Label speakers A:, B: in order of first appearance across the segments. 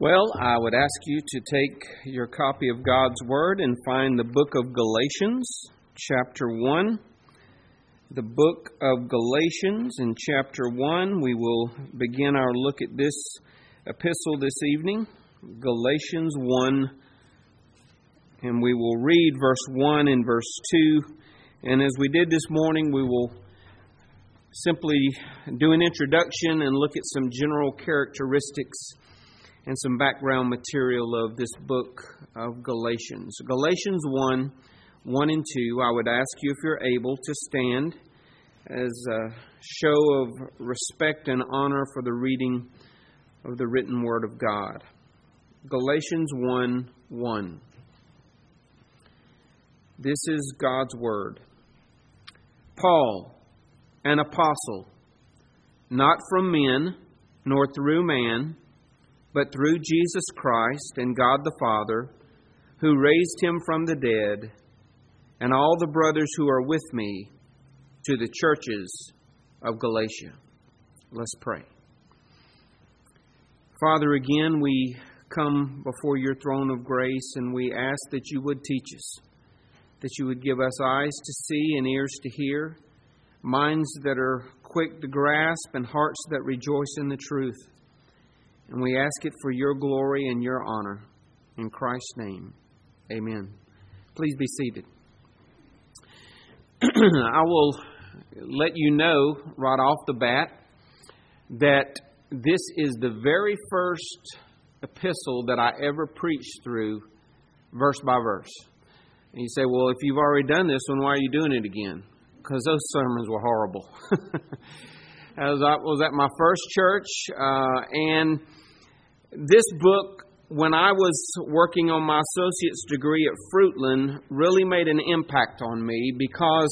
A: Well, I would ask you to take your copy of God's Word and find the book of Galatians, chapter 1. The book of Galatians in chapter 1. We will begin our look at this epistle this evening, Galatians 1. And we will read verse 1 and verse 2. And as we did this morning, we will simply do an introduction and look at some general characteristics and some background material of this book of Galatians. Galatians 1 and 2, I would ask you if you're able to stand as a show of respect and honor for the reading of the written Word of God. Galatians 1:1. This is God's Word. Paul, an apostle, not from men, nor through man, but through Jesus Christ and God the Father, who raised him from the dead, and all the brothers who are with me, to the churches of Galatia. Let's pray. Father, again, we come before your throne of grace, and we ask that you would teach us, that you would give us eyes to see and ears to hear, minds that are quick to grasp, and hearts that rejoice in the truth. And we ask it for your glory and your honor. In Christ's name, amen. Please be seated. I will let you know right off the bat that this is the very first epistle that I ever preached through verse by verse. And you say, well, if you've already done this one, why are you doing it again? Because those sermons were horrible. I was at my first church, and this book, when I was working on my associate's degree at Fruitland, really made an impact on me because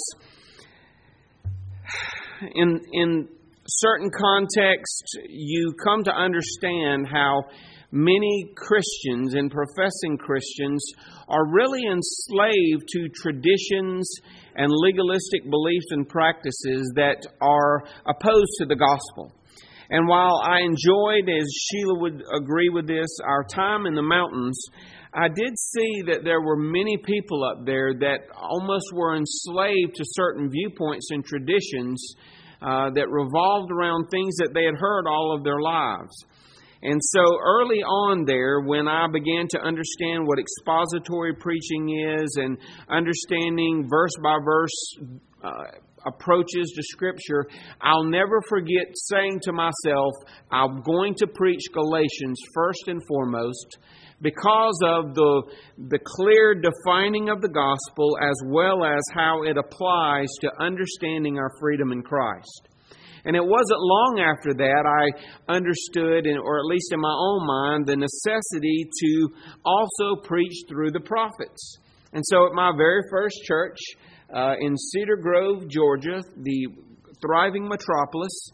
A: in certain contexts, you come to understand how many Christians and professing Christians are really enslaved to traditions and legalistic beliefs and practices that are opposed to the gospel. And while I enjoyed, as Sheila would agree with this, our time in the mountains, I did see that there were many people up there that almost were enslaved to certain viewpoints and traditions that revolved around things that they had heard all of their lives. And so early on there, when I began to understand what expository preaching is and understanding verse by verse approaches to Scripture, I'll never forget saying to myself, I'm going to preach Galatians first and foremost because of the clear defining of the gospel as well as how it applies to understanding our freedom in Christ. And it wasn't long after that I understood, or at least in my own mind, the necessity to also preach through the prophets. And so at my very first church in Cedar Grove, Georgia, the thriving metropolis,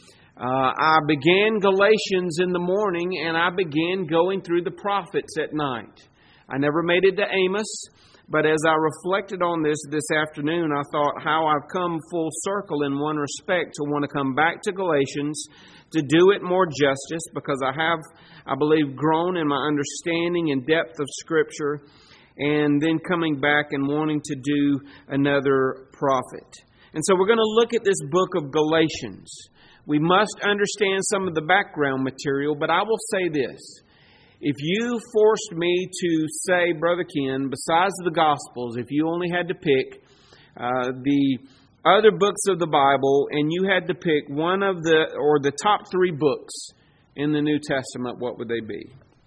A: I began Galatians in the morning and I began going through the prophets at night. I never made it to Amos. But as I reflected on this afternoon, I thought how I've come full circle in one respect to want to come back to Galatians to do it more justice because I have, I believe, grown in my understanding and depth of Scripture, and then coming back and wanting to do another prophet. And so we're going to look at this book of Galatians. We must understand some of the background material, but I will say this. If you forced me to say, Brother Ken, besides the Gospels, if you only had to pick the other books of the Bible and you had to pick one of the top three books in the New Testament, what would they be?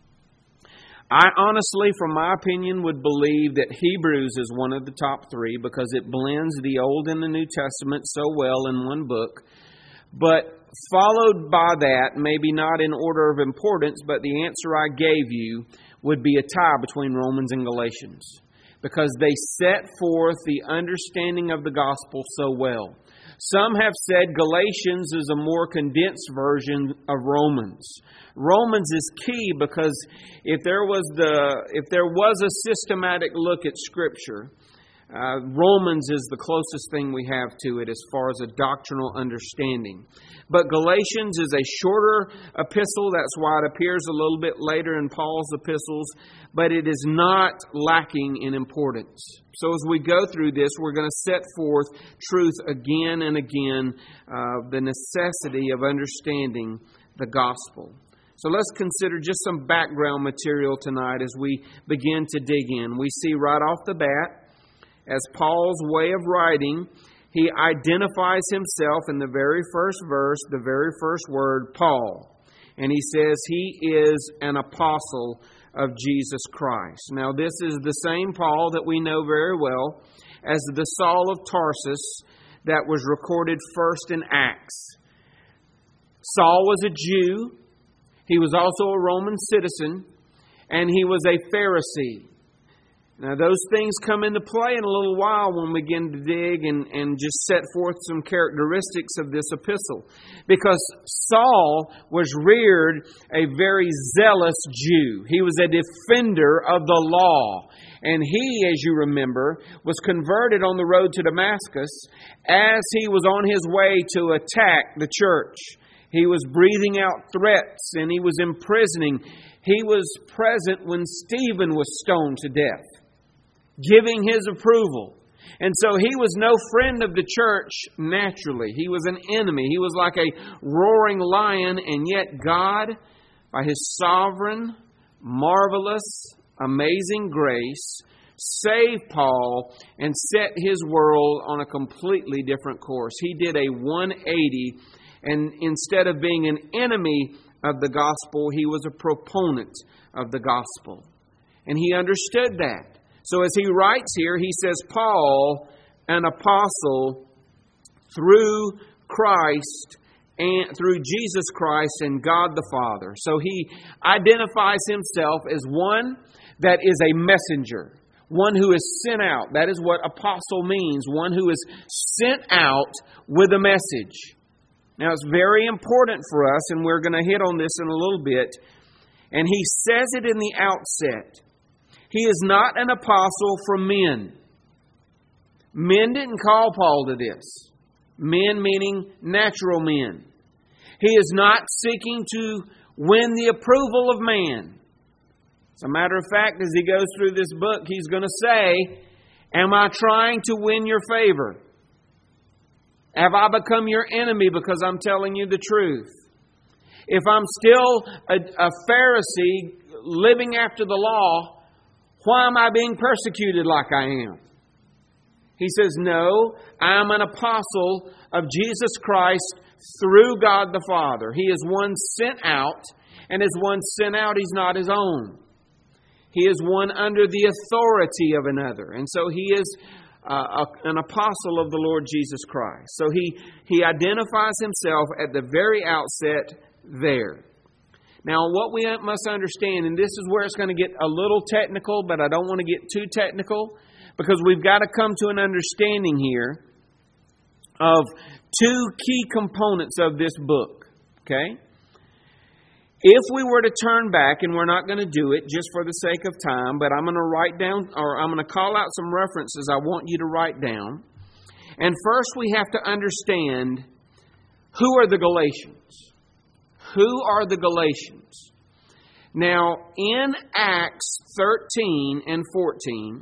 A: I honestly, from my opinion, would believe that Hebrews is one of the top three because it blends the Old and the New Testament so well in one book. But followed by that, maybe not in order of importance, but the answer I gave you would be a tie between Romans and Galatians because they set forth the understanding of the gospel so well. Some have said Galatians is a more condensed version of Romans. Romans is key because if there was a systematic look at Scripture, Romans is the closest thing we have to it as far as a doctrinal understanding. But Galatians is a shorter epistle. That's why it appears a little bit later in Paul's epistles. But it is not lacking in importance. So as we go through this, we're going to set forth truth again and again, the necessity of understanding the gospel. So let's consider just some background material tonight as we begin to dig in. We see right off the bat, as Paul's way of writing, he identifies himself in the very first verse, the very first word, Paul. And he says he is an apostle of Jesus Christ. Now, this is the same Paul that we know very well as the Saul of Tarsus that was recorded first in Acts. Saul was a Jew. He was also a Roman citizen. And he was a Pharisee. Now, those things come into play in a little while when we begin to dig and just set forth some characteristics of this epistle. Because Saul was reared a very zealous Jew. He was a defender of the law. And he, as you remember, was converted on the road to Damascus as he was on his way to attack the church. He was breathing out threats and he was imprisoning. He was present when Stephen was stoned to death, giving his approval. And so he was no friend of the church naturally. He was an enemy. He was like a roaring lion, and yet God, by His sovereign, marvelous, amazing grace, saved Paul and set his world on a completely different course. He did a 180, and instead of being an enemy of the gospel, he was a proponent of the gospel. And he understood that. So as he writes here, he says, Paul, an apostle through Christ and through Jesus Christ and God the Father. So he identifies himself as one that is a messenger, one who is sent out. That is what apostle means, one who is sent out with a message. Now it's very important for us, and we're going to hit on this in a little bit. And he says it in the outset. He is not an apostle from men. Men didn't call Paul to this. Men meaning natural men. He is not seeking to win the approval of man. As a matter of fact, as he goes through this book, he's going to say, am I trying to win your favor? Have I become your enemy because I'm telling you the truth? If I'm still a Pharisee living after the law, why am I being persecuted like I am? He says, no, I am an apostle of Jesus Christ through God the Father. He is one sent out, and as one sent out, he's not his own. He is one under the authority of another. And so he is an apostle of the Lord Jesus Christ. So he identifies himself at the very outset there. Now, what we must understand, and this is where it's going to get a little technical, but I don't want to get too technical, because we've got to come to an understanding here of two key components of this book. Okay? If we were to turn back, and we're not going to do it just for the sake of time, but I'm going to write down, or I'm going to call out some references I want you to write down. And first we have to understand, who are the Galatians? Who are the Galatians? Now, in Acts 13 and 14,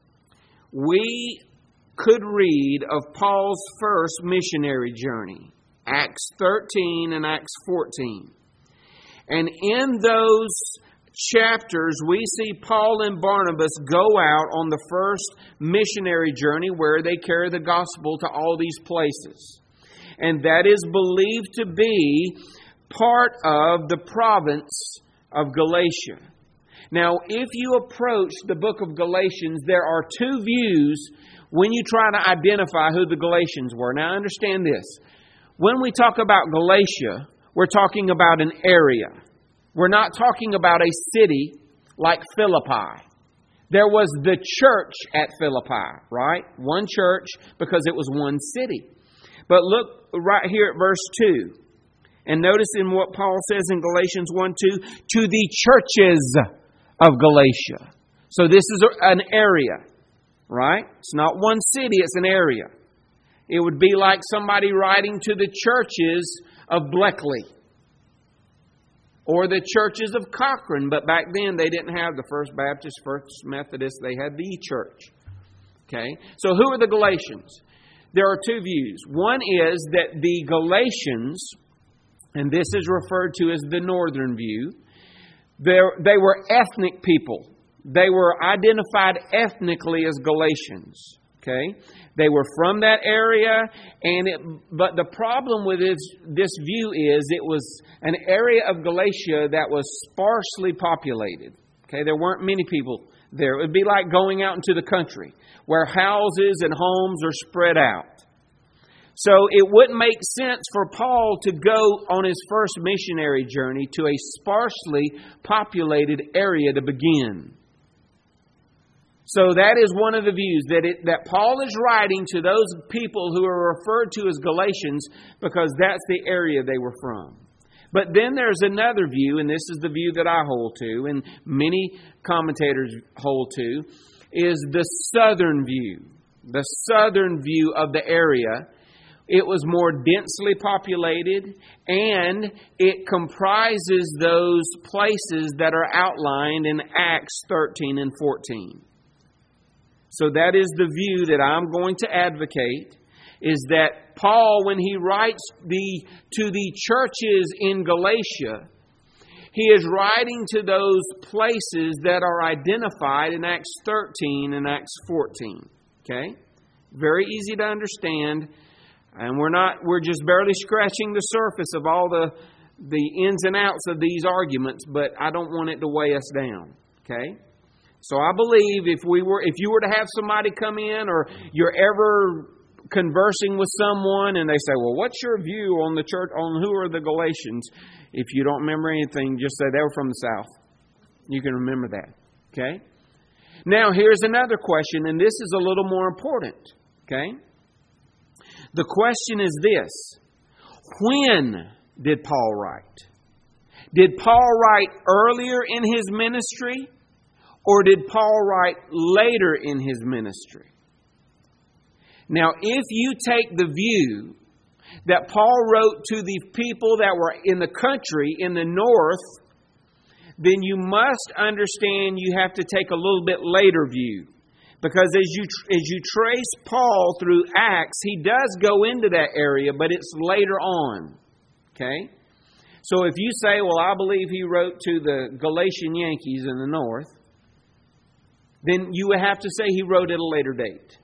A: we could read of Paul's first missionary journey. Acts 13 and Acts 14. And in those chapters, we see Paul and Barnabas go out on the first missionary journey where they carry the gospel to all these places. And that is believed to be part of the province of Galatia. Now, if you approach the book of Galatians, there are two views when you try to identify who the Galatians were. Now, understand this. When we talk about Galatia, we're talking about an area. We're not talking about a city like Philippi. There was the church at Philippi, right? One church because it was one city. But look right here at verse 2. And notice in what Paul says in Galatians 1:2, to the churches of Galatia. So this is an area. Right? It's not one city, it's an area. It would be like somebody writing to the churches of Bleckley or the churches of Cochrane. But back then they didn't have the First Baptist, First Methodist. They had the church. Okay? So who are the Galatians? There are two views. One is that the Galatians, and this is referred to as the northern view, they were ethnic people. They were identified ethnically as Galatians. Okay? They were from that area, but the problem with this view is it was an area of Galatia that was sparsely populated. Okay? There weren't many people there. It would be like going out into the country where houses and homes are spread out. So it wouldn't make sense for Paul to go on his first missionary journey to a sparsely populated area to begin. So that is one of the views, that Paul is writing to those people who are referred to as Galatians because that's the area they were from. But then there's another view, and this is the view that I hold to, and many commentators hold to, is the southern view. The southern view of the area. It was more densely populated, and it comprises those places that are outlined in Acts 13 and 14. So that is the view that I'm going to advocate, is that Paul, when he writes to the churches in Galatia, he is writing to those places that are identified in Acts 13 and Acts 14. Okay? Very easy to understand. And we're just barely scratching the surface of all the ins and outs of these arguments, but I don't want it to weigh us down. Okay? So I believe if you were to have somebody come in, or you're ever conversing with someone and they say, well, what's your view on the church, on who are the Galatians? If you don't remember anything, just say they were from the South. You can remember that. Okay? Now, here's another question, and this is a little more important. Okay? The question is this: when did Paul write? Did Paul write earlier in his ministry, or did Paul write later in his ministry? Now, if you take the view that Paul wrote to the people that were in the country, in the north, then you must understand you have to take a little bit later view. Because as you trace Paul through Acts, he does go into that area, but it's later on. Okay? So if you say, well, I believe he wrote to the Galatian Yankees in the north, then you would have to say he wrote at a later date.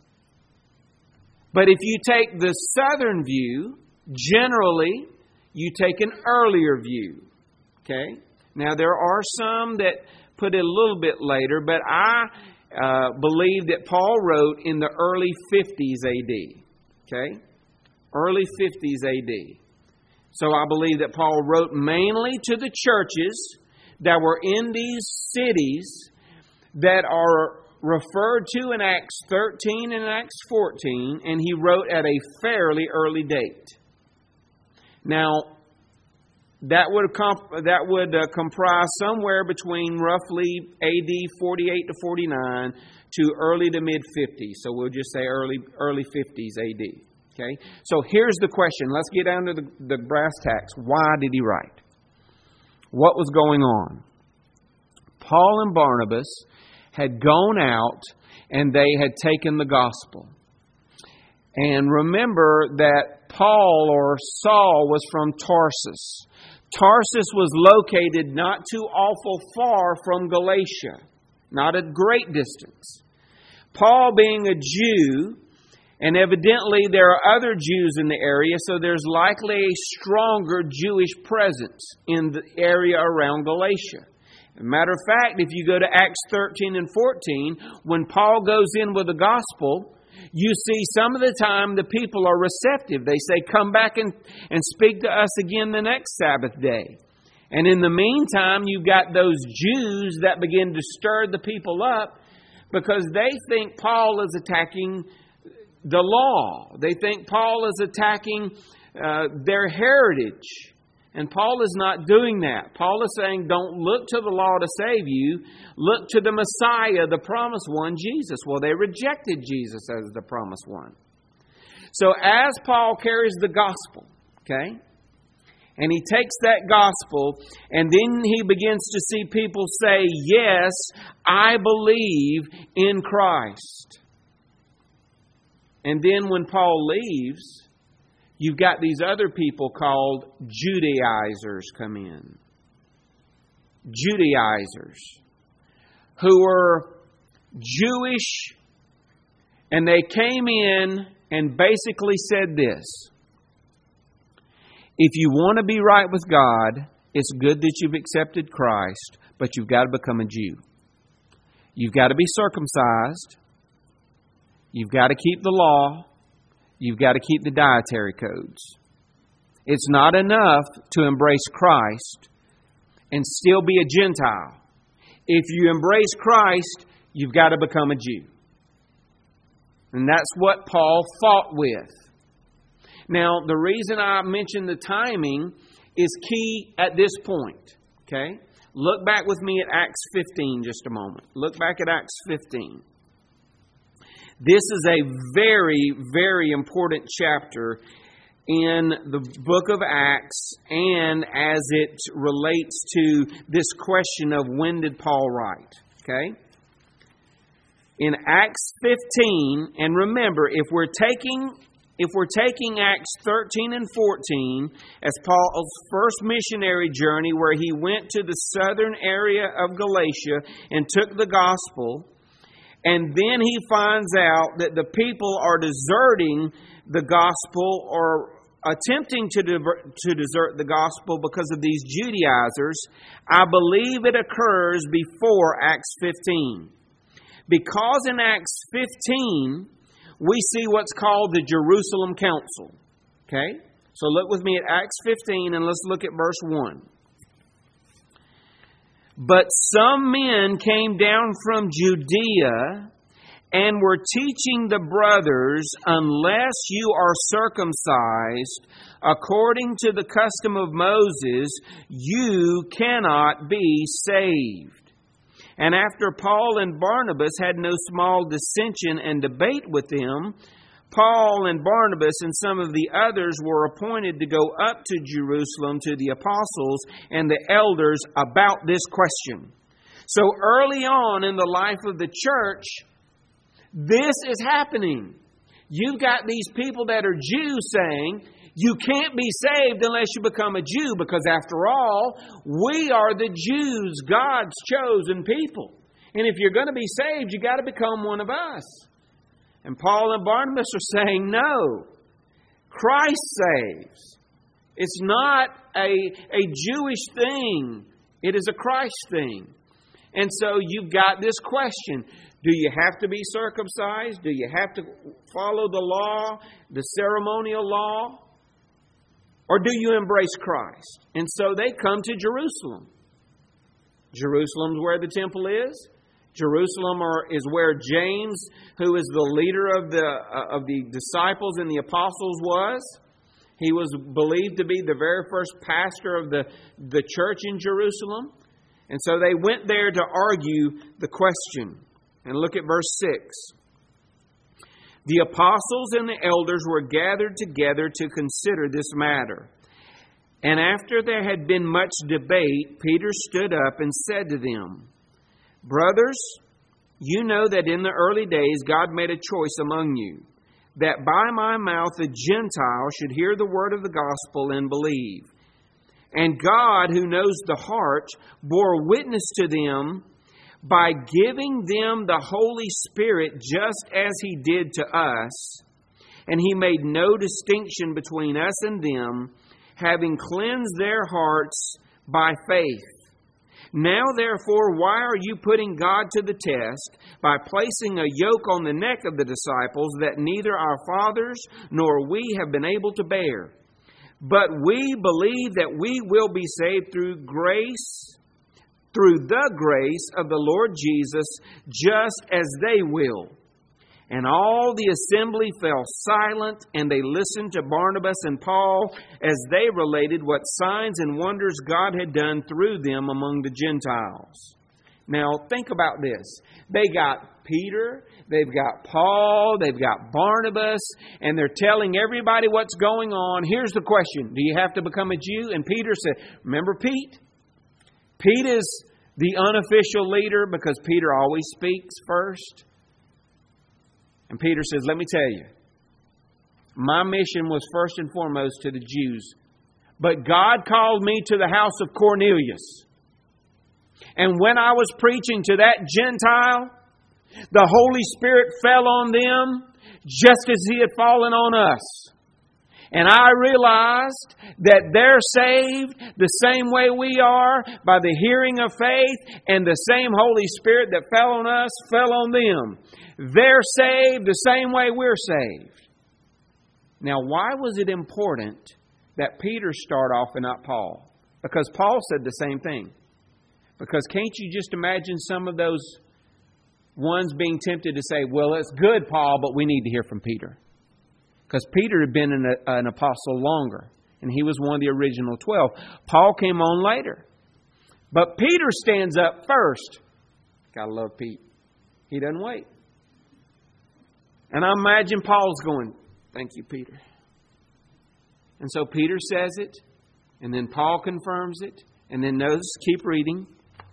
A: But if you take the southern view, generally, you take an earlier view. Okay? Now, there are some that put it a little bit later, but I believe that Paul wrote in the early 50s A.D. Okay? Early 50s A.D. So I believe that Paul wrote mainly to the churches that were in these cities that are referred to in Acts 13 and Acts 14, and he wrote at a fairly early date. Now, that would comprise somewhere between roughly AD 48 to 49 to early to mid 50s. So we'll just say early 50s AD. Okay. So here's the question. Let's get down to the brass tacks. Why did he write? What was going on? Paul and Barnabas had gone out and they had taken the gospel. And remember that Paul or Saul was from Tarsus. Tarsus was located not too awful far from Galatia, not a great distance. Paul being a Jew, and evidently there are other Jews in the area, so there's likely a stronger Jewish presence in the area around Galatia. As a matter of fact, if you go to Acts 13 and 14, when Paul goes in with the gospel, you see some of the time the people are receptive. They say, come back and speak to us again the next Sabbath day. And in the meantime, you've got those Jews that begin to stir the people up because they think Paul is attacking the law. They think Paul is attacking their heritage. And Paul is not doing that. Paul is saying, don't look to the law to save you. Look to the Messiah, the promised one, Jesus. Well, they rejected Jesus as the promised one. So as Paul carries the gospel, okay, and he takes that gospel, and then he begins to see people say, yes, I believe in Christ. And then when Paul leaves, you've got these other people called Judaizers come in. Judaizers, who are Jewish, and they came in and basically said this: if you want to be right with God, it's good that you've accepted Christ, but you've got to become a Jew. You've got to be circumcised. You've got to keep the law. You've got to keep the dietary codes. It's not enough to embrace Christ and still be a Gentile. If you embrace Christ, you've got to become a Jew. And that's what Paul fought with. Now, the reason I mention the timing is key at this point. Okay? Look back with me at Acts 15 just a moment. Look back at Acts 15. This is a very, very important chapter in the book of Acts, and as it relates to this question of when did Paul write. Okay? In Acts 15, and remember, if we're taking Acts 13 and 14 as Paul's first missionary journey, where he went to the southern area of Galatia and took the gospel, and then he finds out that the people are deserting the gospel or attempting to desert the gospel because of these Judaizers, I believe it occurs before Acts 15. Because in Acts 15, we see what's called the Jerusalem Council. Okay? So look with me at Acts 15 and let's look at verse 1. But some men came down from Judea and were teaching the brothers, unless you are circumcised according to the custom of Moses, you cannot be saved. And after Paul and Barnabas had no small dissension and debate with them, Paul and Barnabas and some of the others were appointed to go up to Jerusalem to the apostles and the elders about this question. So early on in the life of the church, this is happening. You've got these people that are Jews saying, you can't be saved unless you become a Jew, because after all, we are the Jews, God's chosen people. And if you're going to be saved, you got to become one of us. And Paul and Barnabas are saying, no, Christ saves. It's not a Jewish thing. It is a Christ thing. And so you've got this question. Do you have to be circumcised? Do you have to follow the law, the ceremonial law? Or do you embrace Christ? And so they come to Jerusalem. Jerusalem's where the temple is. Jerusalem is where James, who is the leader of the disciples and the apostles, was. He was believed to be the very first pastor of the church in Jerusalem. And so they went there to argue the question. And look at verse 6. The apostles and the elders were gathered together to consider this matter. And after there had been much debate, Peter stood up and said to them, Brothers, you know that in the early days God made a choice among you, that by my mouth the Gentile should hear the word of the gospel and believe. And God, who knows the heart, bore witness to them by giving them the Holy Spirit just as He did to us. And He made no distinction between us and them, having cleansed their hearts by faith. Now, therefore, why are you putting God to the test by placing a yoke on the neck of the disciples that neither our fathers nor we have been able to bear? But we believe that we will be saved through the grace of the Lord Jesus, just as they will. And all the assembly fell silent, and they listened to Barnabas and Paul as they related what signs and wonders God had done through them among the Gentiles. Now, think about this. They got Peter, they've got Paul, they've got Barnabas, and they're telling everybody what's going on. Here's the question. Do you have to become a Jew? And Peter said, remember Pete? Pete is the unofficial leader because Peter always speaks first. And Peter says, let me tell you, my mission was first and foremost to the Jews. But God called me to the house of Cornelius. And when I was preaching to that Gentile, the Holy Spirit fell on them just as He had fallen on us. And I realized that they're saved the same way we are, by the hearing of faith, and the same Holy Spirit that fell on us fell on them. They're saved the same way we're saved. Now, why was it important that Peter start off and not Paul? Because Paul said the same thing. Because can't you just imagine some of those ones being tempted to say, well, it's good, Paul, but we need to hear from Peter. Because Peter had been an apostle longer, and he was one of the original 12. Paul came on later. But Peter stands up first. Gotta love Pete. He doesn't wait. And I imagine Paul's going, thank you, Peter. And so Peter says it, and then Paul confirms it, and then notice, keep reading.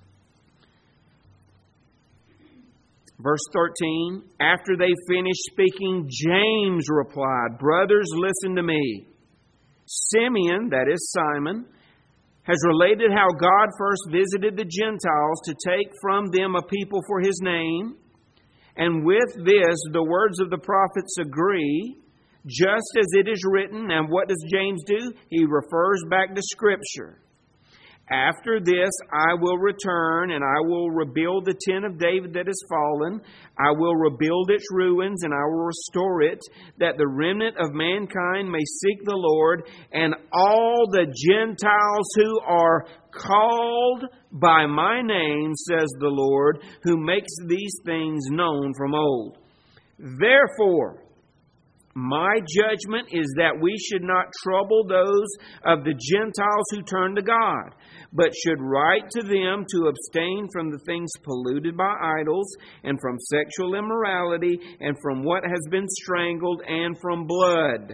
A: Verse 13, after they finished speaking, James replied, brothers, listen to me. Simeon, that is Simon, has related how God first visited the Gentiles to take from them a people for His name. And with this, the words of the prophets agree, just as it is written. And what does James do? He refers back to Scripture. After this, I will return, and I will rebuild the tent of David that is fallen. I will rebuild its ruins, and I will restore it, that the remnant of mankind may seek the Lord, and all the Gentiles who are called by my name, says the Lord, who makes these things known from old. Therefore, my judgment is that we should not trouble those of the Gentiles who turn to God, but should write to them to abstain from the things polluted by idols, and from sexual immorality, and from what has been strangled, and from blood.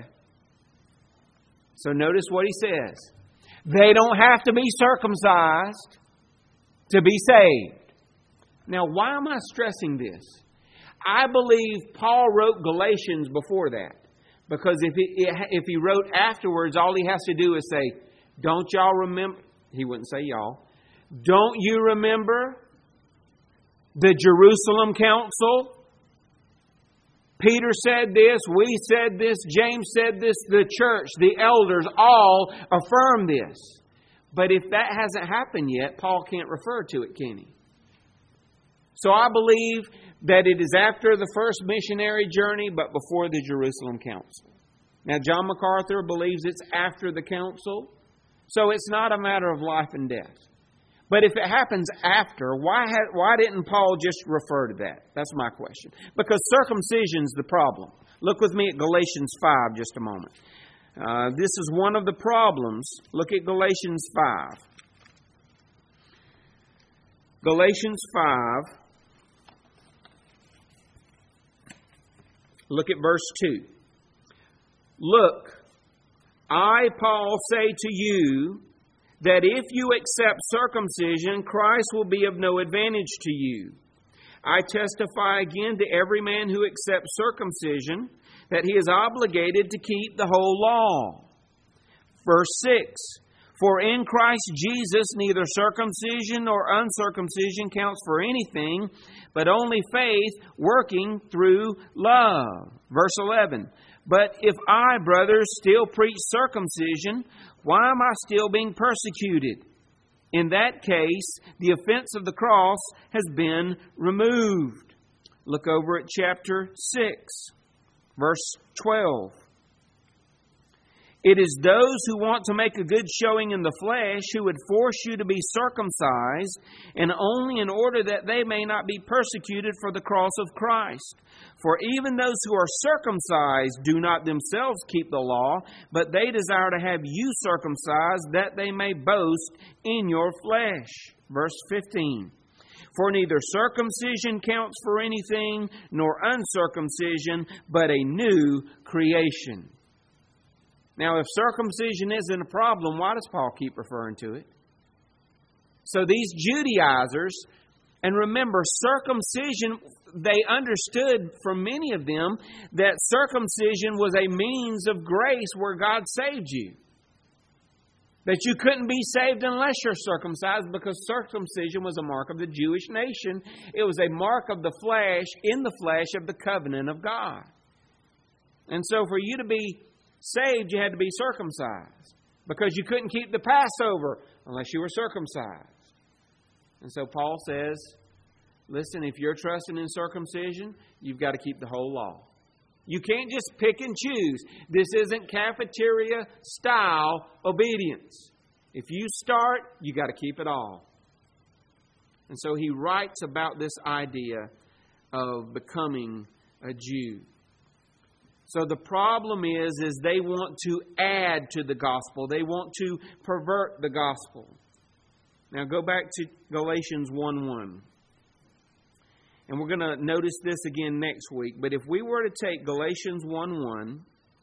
A: So notice what he says. They don't have to be circumcised to be saved. Now, why am I stressing this? I believe Paul wrote Galatians before that. Because if he wrote afterwards, all he has to do is say, don't y'all remember? He wouldn't say y'all. Don't you remember the Jerusalem Council? Peter said this, we said this, James said this, the church, the elders all affirm this. But if that hasn't happened yet, Paul can't refer to it, can he? So I believe that it is after the first missionary journey, but before the Jerusalem Council. Now, John MacArthur believes it's after the council, so it's not a matter of life and death. But if it happens after, why didn't Paul just refer to that? That's my question. Because circumcision's the problem. Look with me at Galatians 5 just a moment. This is one of the problems. Look at Galatians 5. Galatians 5. Look at verse 2. Look, I, Paul, say to you that if you accept circumcision, Christ will be of no advantage to you. I testify again to every man who accepts circumcision that he is obligated to keep the whole law. Verse 6. For in Christ Jesus neither circumcision nor uncircumcision counts for anything, but only faith working through love. Verse 11. But if I, brothers, still preach circumcision, why am I still being persecuted? In that case, the offense of the cross has been removed. Look over at chapter 6, verse 12. It is those who want to make a good showing in the flesh who would force you to be circumcised, and only in order that they may not be persecuted for the cross of Christ. For even those who are circumcised do not themselves keep the law, but they desire to have you circumcised, that they may boast in your flesh. Verse 15. For neither circumcision counts for anything, nor uncircumcision, but a new creation. Now, if circumcision isn't a problem, why does Paul keep referring to it? So these Judaizers, and remember, circumcision, they understood from many of them that circumcision was a means of grace where God saved you. That you couldn't be saved unless you're circumcised, because circumcision was a mark of the Jewish nation. It was a mark of the flesh, in the flesh of the covenant of God. And so for you to be saved, you had to be circumcised, because you couldn't keep the Passover unless you were circumcised. And so Paul says, listen, if you're trusting in circumcision, you've got to keep the whole law. You can't just pick and choose. This isn't cafeteria style obedience. If you start, you got to keep it all. And so he writes about this idea of becoming a Jew. So the problem is they want to add to the gospel. They want to pervert the gospel. Now go back to Galatians 1:1. And we're going to notice this again next week. But if we were to take Galatians 1:1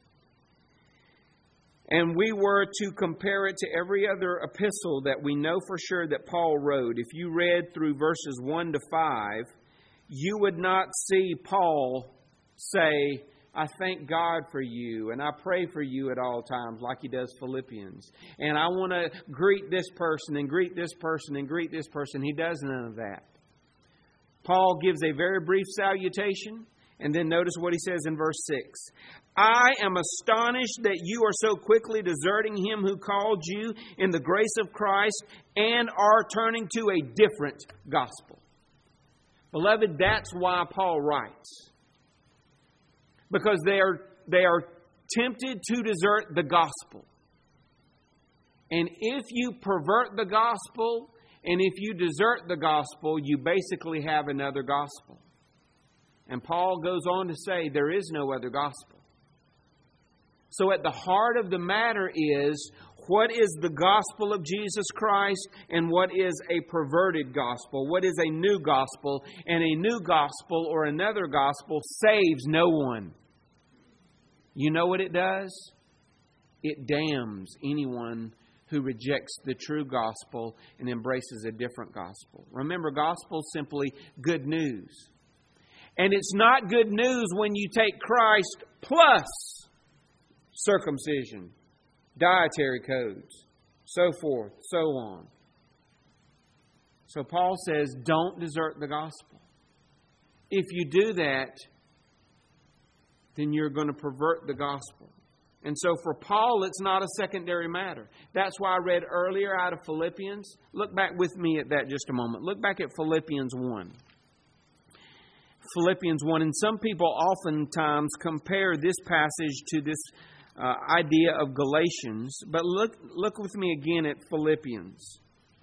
A: and we were to compare it to every other epistle that we know for sure that Paul wrote, if you read through verses 1 to 5, you would not see Paul say, I thank God for you, and I pray for you at all times, like he does Philippians. And I want to greet this person, and greet this person, and greet this person. He does none of that. Paul gives a very brief salutation, and then notice what he says in verse 6. I am astonished that you are so quickly deserting him who called you in the grace of Christ and are turning to a different gospel. Beloved, that's why Paul writes. Because they are tempted to desert the gospel. And if you pervert the gospel, and if you desert the gospel, you basically have another gospel. And Paul goes on to say there is no other gospel. So at the heart of the matter is, what is the gospel of Jesus Christ and what is a perverted gospel? What is a new gospel? And a new gospel or another gospel saves no one. You know what it does? It damns anyone who rejects the true gospel and embraces a different gospel. Remember, gospel is simply good news. And it's not good news when you take Christ plus circumcision, dietary codes, so forth, so on. So Paul says, don't desert the gospel. If you do that, then you're going to pervert the gospel. And so for Paul, it's not a secondary matter. That's why I read earlier out of Philippians. Look back with me at that just a moment. Look back at Philippians 1. Philippians 1. And some people oftentimes compare this passage to this idea of Galatians. But look with me again at Philippians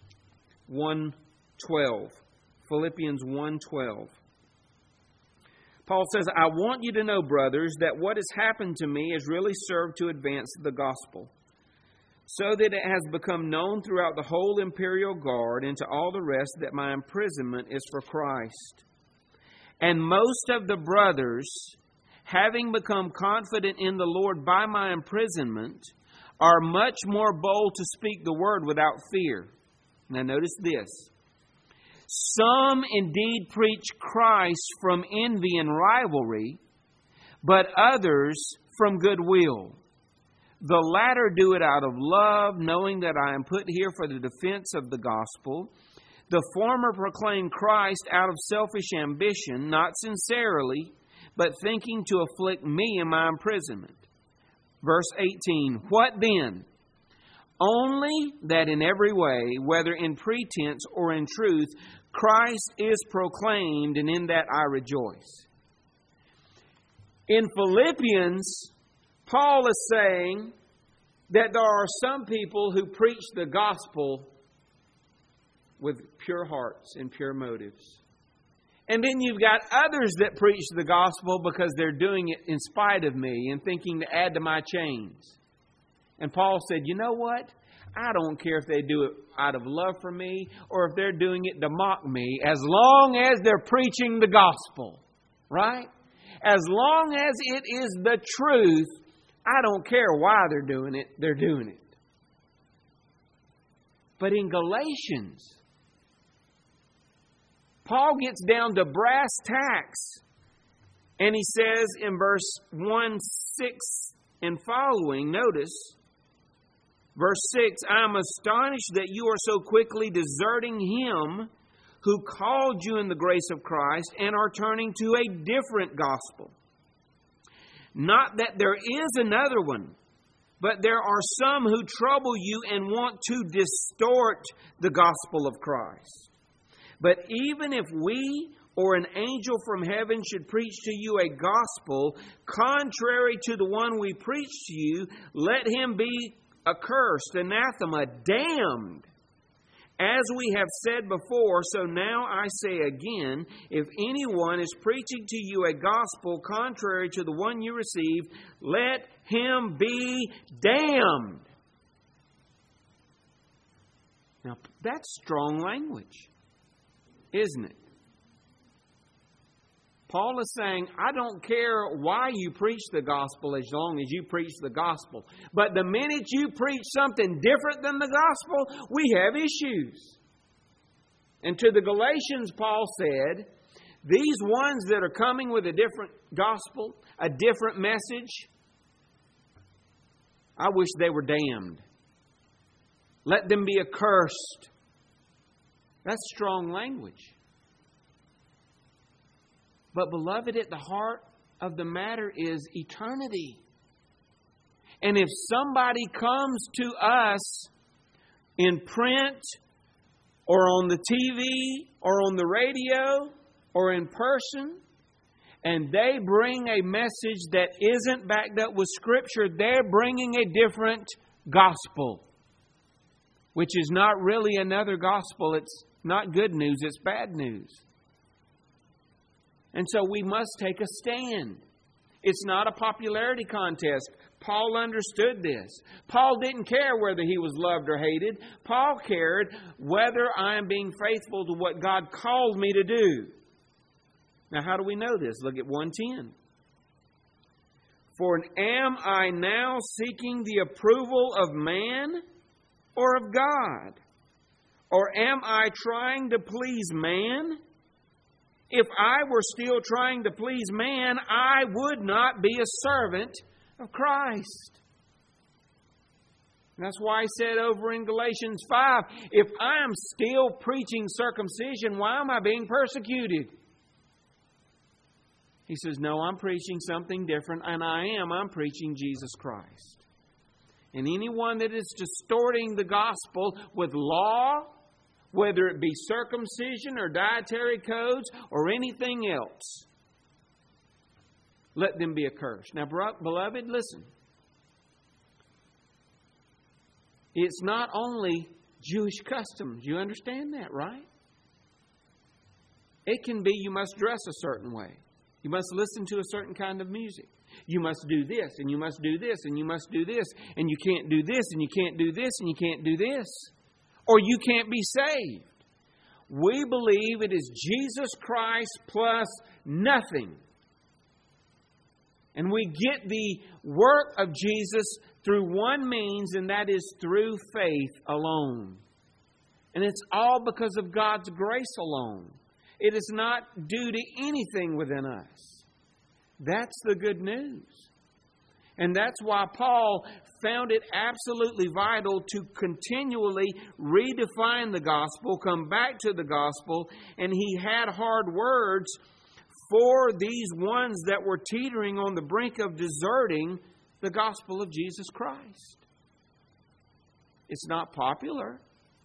A: 1:12. Philippians 1:12. Paul says, I want you to know, brothers, that what has happened to me has really served to advance the gospel, so that it has become known throughout the whole imperial guard and to all the rest that my imprisonment is for Christ. And most of the brothers, having become confident in the Lord by my imprisonment, are much more bold to speak the word without fear. Now notice this. Some indeed preach Christ from envy and rivalry, but others from goodwill. The latter do it out of love, knowing that I am put here for the defense of the gospel. The former proclaim Christ out of selfish ambition, not sincerely, but thinking to afflict me in my imprisonment. Verse 18, what then? Only that in every way, whether in pretense or in truth, Christ is proclaimed, and in that I rejoice. In Philippians, Paul is saying, that there are some people who preach the gospel with pure hearts and pure motives. And then you've got others that preach the gospel because they're doing it in spite of me and thinking to add to my chains. And Paul said, you know what? I don't care if they do it out of love for me or if they're doing it to mock me, as long as they're preaching the gospel. Right? As long as it is the truth, I don't care why they're doing it. But in Galatians, Paul gets down to brass tacks. And he says in verse 1, 6 and following, notice, verse 6, I am astonished that you are so quickly deserting Him who called you in the grace of Christ and are turning to a different gospel. Not that there is another one, but there are some who trouble you and want to distort the gospel of Christ. But even if we or an angel from heaven should preach to you a gospel contrary to the one we preach to you, let him be accursed, anathema, damned. As we have said before, so now I say again, if anyone is preaching to you a gospel contrary to the one you received, let him be damned. Now, that's strong language, isn't it? Paul is saying, I don't care why you preach the gospel as long as you preach the gospel. But the minute you preach something different than the gospel, we have issues. And to the Galatians, Paul said, these ones that are coming with a different gospel, a different message, I wish they were damned. Let them be accursed. That's strong language. But beloved, at the heart of the matter is eternity. And if somebody comes to us in print or on the TV or on the radio or in person, and they bring a message that isn't backed up with Scripture, they're bringing a different gospel, which is not really another gospel. It's not good news, it's bad news. And so we must take a stand. It's not a popularity contest. Paul understood this. Paul didn't care whether he was loved or hated. Paul cared whether I am being faithful to what God called me to do. Now, how do we know this? Look at 1:10. For am I now seeking the approval of man or of God? Or am I trying to please man? If I were still trying to please man, I would not be a servant of Christ. And that's why he said over in Galatians 5, if I am still preaching circumcision, why am I being persecuted? He says, no, I'm preaching something different, and I'm preaching Jesus Christ. And anyone that is distorting the gospel with law, whether it be circumcision or dietary codes or anything else, let them be accursed. Now, beloved, listen. It's not only Jewish customs. You understand that, right? It can be you must dress a certain way. You must listen to a certain kind of music. You must do this, and you must do this, and you must do this, and you can't do this, and you can't do this, and you can't do this. Or you can't be saved. We believe it is Jesus Christ plus nothing. And we get the work of Jesus through one means, and that is through faith alone. And it's all because of God's grace alone. It is not due to anything within us. That's the good news. And that's why Paul found it absolutely vital to continually redefine the gospel, come back to the gospel, and he had hard words for these ones that were teetering on the brink of deserting the gospel of Jesus Christ. It's not popular,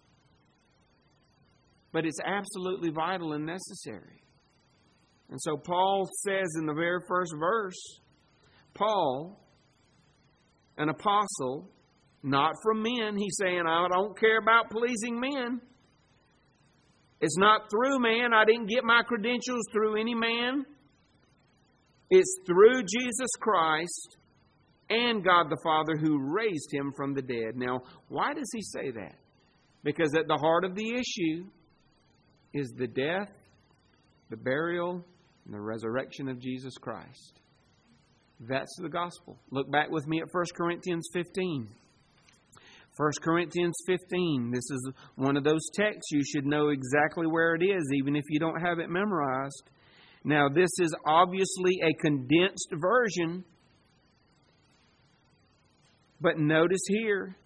A: but it's absolutely vital and necessary. And so Paul says in the very first verse, Paul, an apostle, Not from men. He's saying, I don't care about pleasing men. It's not through man. I didn't get my credentials through any man. It's through Jesus Christ and God the Father who raised Him from the dead. Now, why does He say that? Because at the heart of the issue is the death, the burial, and the resurrection of Jesus Christ. That's the gospel. Look back with me at 1 Corinthians 15. 1 Corinthians 15. This is one of those texts you should know exactly where it is, even if you don't have it memorized. Now, this is obviously a condensed version. But notice here,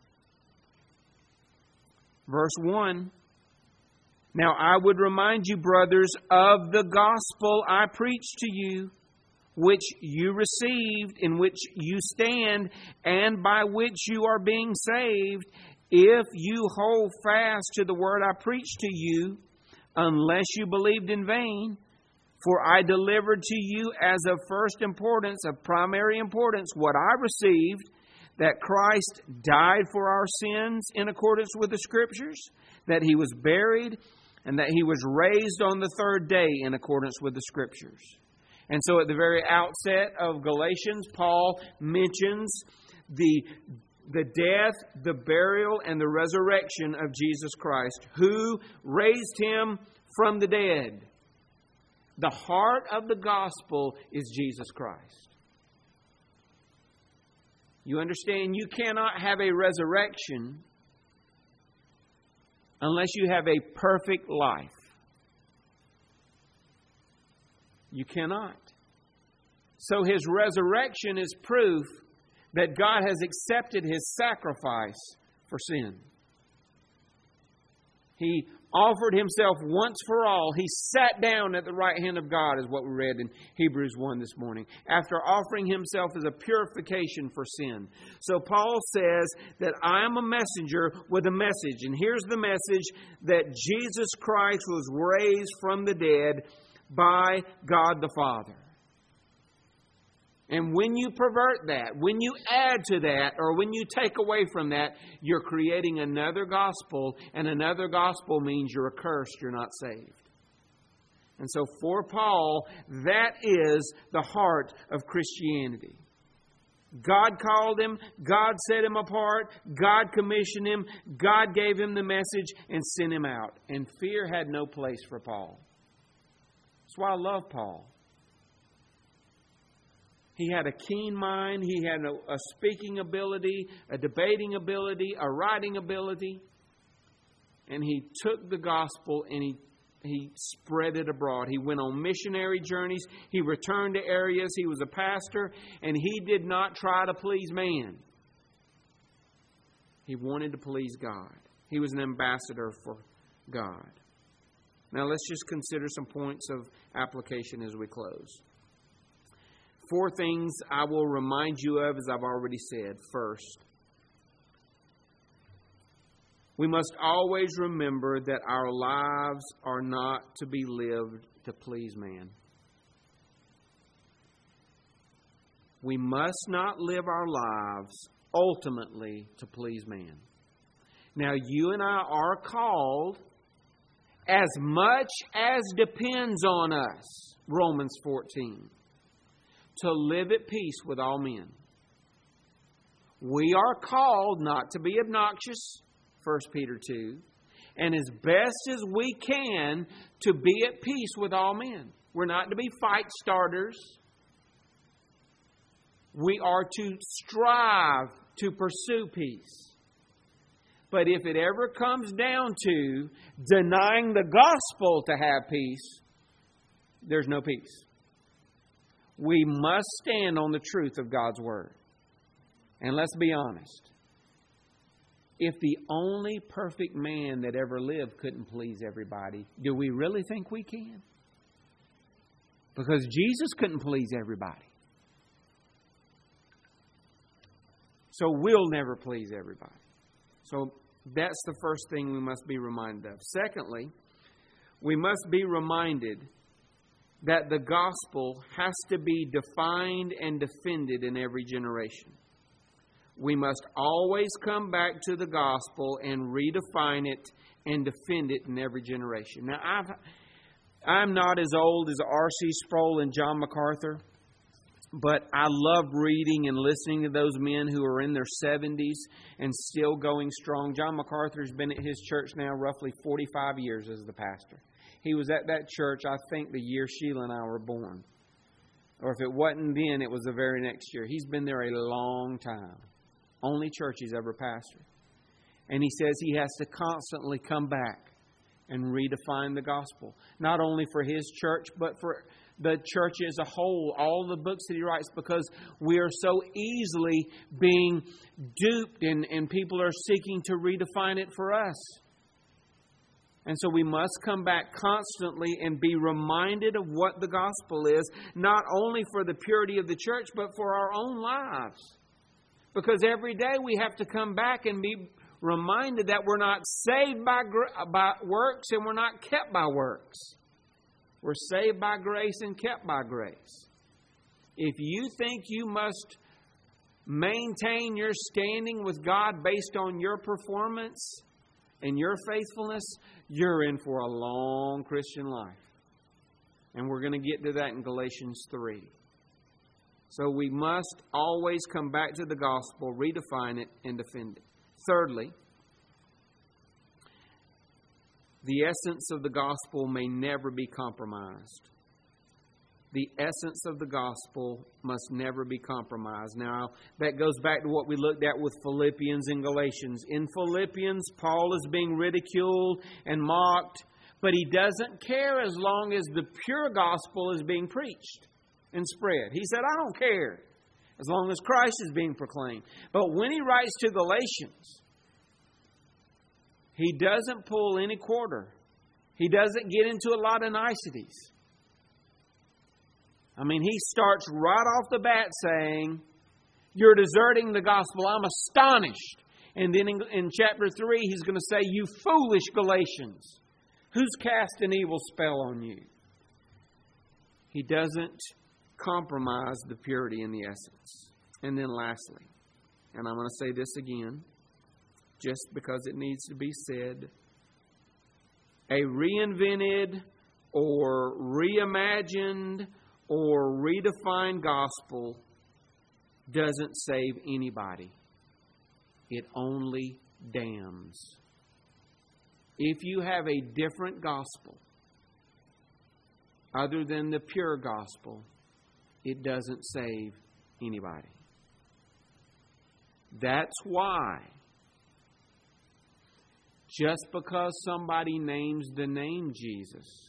A: verse 1. Now I would remind you, brothers, of the gospel I preached to you, which you received, in which you stand, and by which you are being saved, if you hold fast to the word I preached to you, unless you believed in vain. For I delivered to you as of first importance, of primary importance, what I received, that Christ died for our sins in accordance with the Scriptures, that He was buried, and that He was raised on the third day in accordance with the Scriptures. And so at the very outset of Galatians, Paul mentions the death, the burial, and the resurrection of Jesus Christ, who raised Him from the dead. The heart of the gospel is Jesus Christ. You understand, you cannot have a resurrection unless you have a perfect life. You cannot. So His resurrection is proof that God has accepted His sacrifice for sin. He offered Himself once for all. He sat down at the right hand of God, is what we read in Hebrews 1 this morning, after offering Himself as a purification for sin. So Paul says that I am a messenger with a message. And here's the message, that Jesus Christ was raised from the dead by God the Father. And when you pervert that, when you add to that, or when you take away from that, you're creating another gospel, and another gospel means you're accursed, you're not saved. And so for Paul, that is the heart of Christianity. God called him, God set him apart, God commissioned him, God gave him the message and sent him out. And fear had no place for Paul. That's why I love Paul. He had a keen mind. He had a speaking ability, a debating ability, a writing ability. And he took the gospel and he spread it abroad. He went on missionary journeys. He returned to areas. He was a pastor. And he did not try to please man. He wanted to please God. He was an ambassador for God. Now let's just consider some points of application as we close. 4 things I will remind you of, as I've already said. First, we must always remember that our lives are not to be lived to please man. We must not live our lives ultimately to please man. Now, you and I are called, as much as depends on us, Romans 14, to live at peace with all men. We are called not to be obnoxious, 1 Peter 2, and as best as we can to be at peace with all men. We're not to be fight starters. We are to strive to pursue peace. But if it ever comes down to denying the gospel to have peace, there's no peace. We must stand on the truth of God's Word. And let's be honest. If the only perfect man that ever lived couldn't please everybody, do we really think we can? Because Jesus couldn't please everybody. So we'll never please everybody. So that's the first thing we must be reminded of. Secondly, we must be reminded that the gospel has to be defined and defended in every generation. we must always come back to the gospel and redefine it and defend it in every generation. Now, I'm not as old as R.C. Sproul and John MacArthur, but I love reading and listening to those men who are in their 70s and still going strong. John MacArthur's been at his church now roughly 45 years as the pastor. He was at that church, I think, the year Sheila and I were born. Or if it wasn't then, it was the very next year. He's been there a long time. Only church he's ever pastored. And he says he has to constantly come back and redefine the gospel. Not only for his church, but for the church as a whole. All the books that he writes, because we are so easily being duped and people are seeking to redefine it for us. And so we must come back constantly and be reminded of what the gospel is, not only for the purity of the church, but for our own lives. Because every day we have to come back and be reminded that we're not saved by works and we're not kept by works. We're saved by grace and kept by grace. If you think you must maintain your standing with God based on your performance and your faithfulness, you're in for a long Christian life. And we're going to get to that in Galatians 3. So we must always come back to the gospel, redefine it, and defend it. Thirdly, the essence of the gospel may never be compromised. The essence of the gospel must never be compromised. Now, that goes back to what we looked at with Philippians and Galatians. In Philippians, Paul is being ridiculed and mocked, but he doesn't care as long as the pure gospel is being preached and spread. He said, I don't care as long as Christ is being proclaimed. But when he writes to Galatians, he doesn't pull any quarter. He doesn't get into a lot of niceties. I mean, he starts right off the bat saying, you're deserting the gospel. I'm astonished. And then in chapter 3, he's going to say, you foolish Galatians, who's cast an evil spell on you? He doesn't compromise the purity and the essence. And then lastly, and I'm going to say this again, just because it needs to be said, a reinvented or reimagined or redefined gospel doesn't save anybody. It only damns. If you have a different gospel other than the pure gospel, it doesn't save anybody. That's why just because somebody names the name Jesus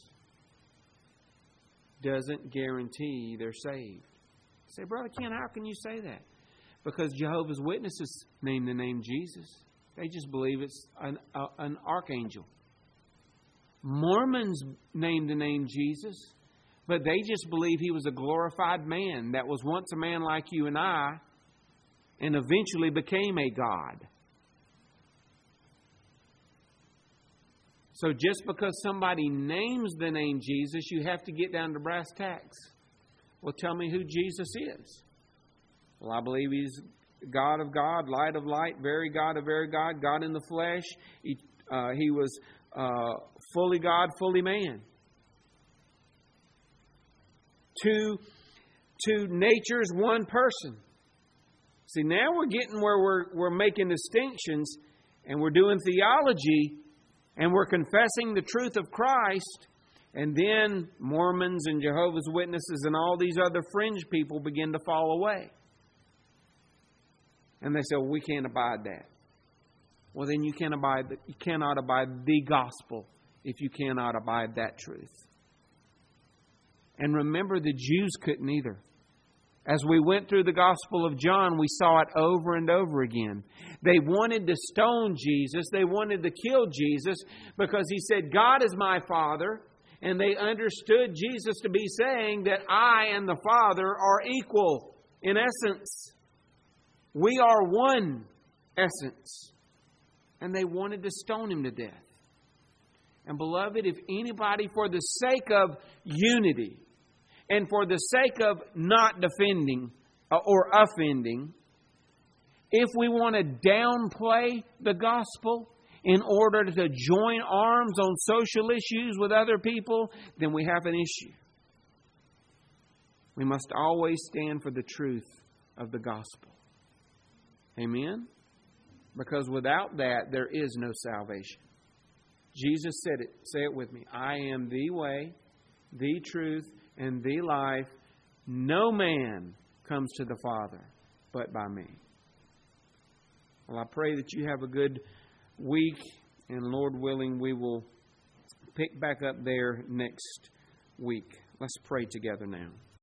A: doesn't guarantee they're saved. You say, Brother Ken, how can you say that? Because Jehovah's Witnesses name the name Jesus. They just believe it's an archangel. Mormons name the name Jesus, but they just believe he was a glorified man that was once a man like you and I and eventually became a God. So just because somebody names the name Jesus, you have to get down to brass tacks. Well, tell me who Jesus is. Well, I believe He's God of God, light of light, very God of very God, God in the flesh. He was fully God, fully man. Two natures, one person. See, now we're getting where we're making distinctions and we're doing theology. And we're confessing the truth of Christ, and then Mormons and Jehovah's Witnesses and all these other fringe people begin to fall away. And they say, well, we can't abide that. Well, then you cannot abide the gospel if you cannot abide that truth. And remember, the Jews couldn't either. As we went through the Gospel of John, we saw it over and over again. They wanted to stone Jesus. They wanted to kill Jesus because He said, God is my Father. And they understood Jesus to be saying that I and the Father are equal in essence. We are one essence. And they wanted to stone Him to death. And beloved, if anybody, for the sake of unity, and for the sake of not defending or offending, if we want to downplay the gospel in order to join arms on social issues with other people, then we have an issue. We must always stand for the truth of the gospel. Amen? Because without that, there is no salvation. Jesus said it. Say it with me. I am the way, the truth, and the life. No man comes to the Father but by me. Well, I pray that you have a good week, and Lord willing, we will pick back up there next week. Let's pray together now.